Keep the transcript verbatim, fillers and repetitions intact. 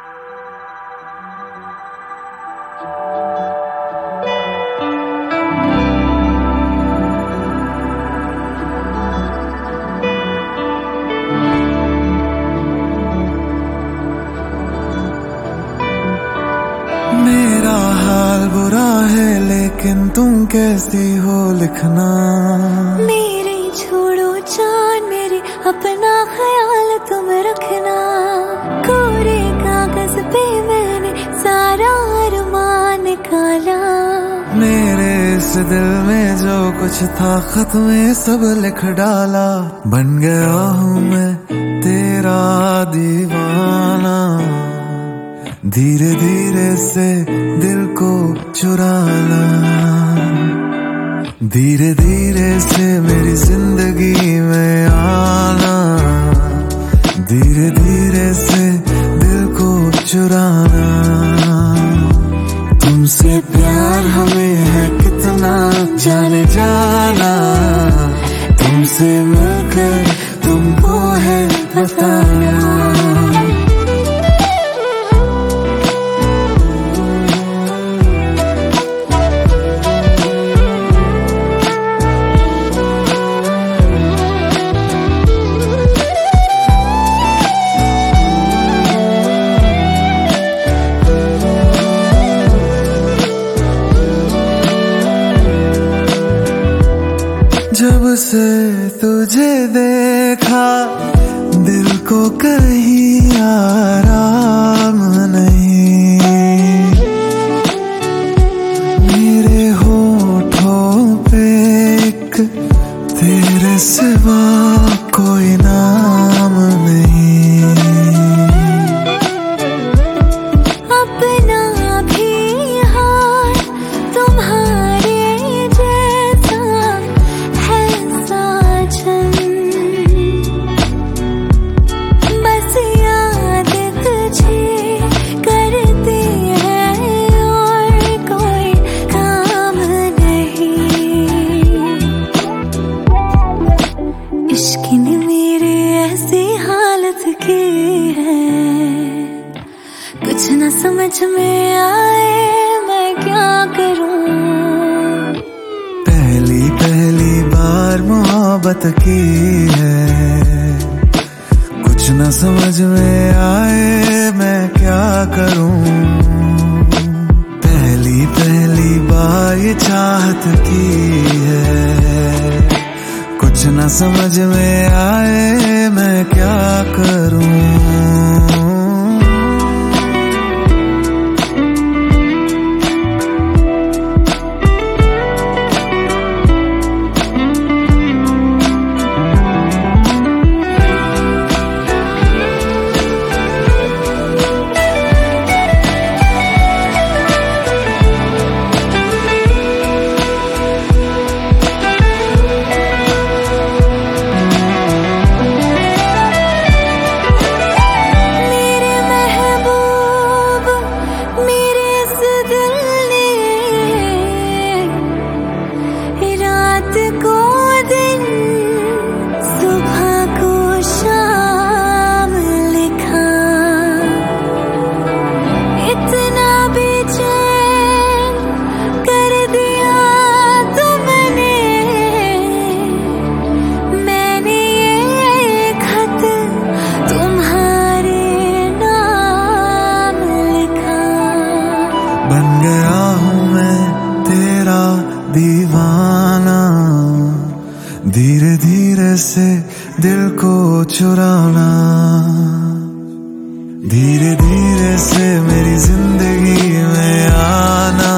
मेरा हाल बुरा है लेकिन तुम कैसी हो लिखना। मेरे छोड़ो जान मेरे अपना ख्याल तुम रखना। कोरे कागज पे मैंने सारा अरमान निकाला। मेरे इस दिल में जो कुछ था खत में सब लिख डाला। बन गया हूँ मैं तेरा दीवाना। धीरे धीरे से दिल को चुराना। धीरे धीरे से मेरी जिंदगी में आना। धीरे धीरे से दिल को चुराना। तुमसे प्यार हमें है कितना जाने जाना। तुमसे मिलकर तुमको है बताना। जब से तुझे देखा दिल को कहीं आराम नहीं। मेरे होठों पे एक तेरे सिवा कोई नाम नहीं। अपना भी हाल तुम्हारे जैसा है साजन। बस याद तुझे करती है और कोई काम नहीं। इश्क ने मेरे ऐसी हालत की है कुछ न समझ में आए मैं क्या करूं। पहली पहली बार मोहब्बत की है कुछ न समझ में आए मैं क्या करूं। पहली पहली बार ये चाहत की है कुछ न समझ में आए मैं क्या करूं। बन गया हूँ मैं तेरा दीवाना। धीरे धीरे से दिल को चुराना। धीरे धीरे से मेरी जिंदगी में आना।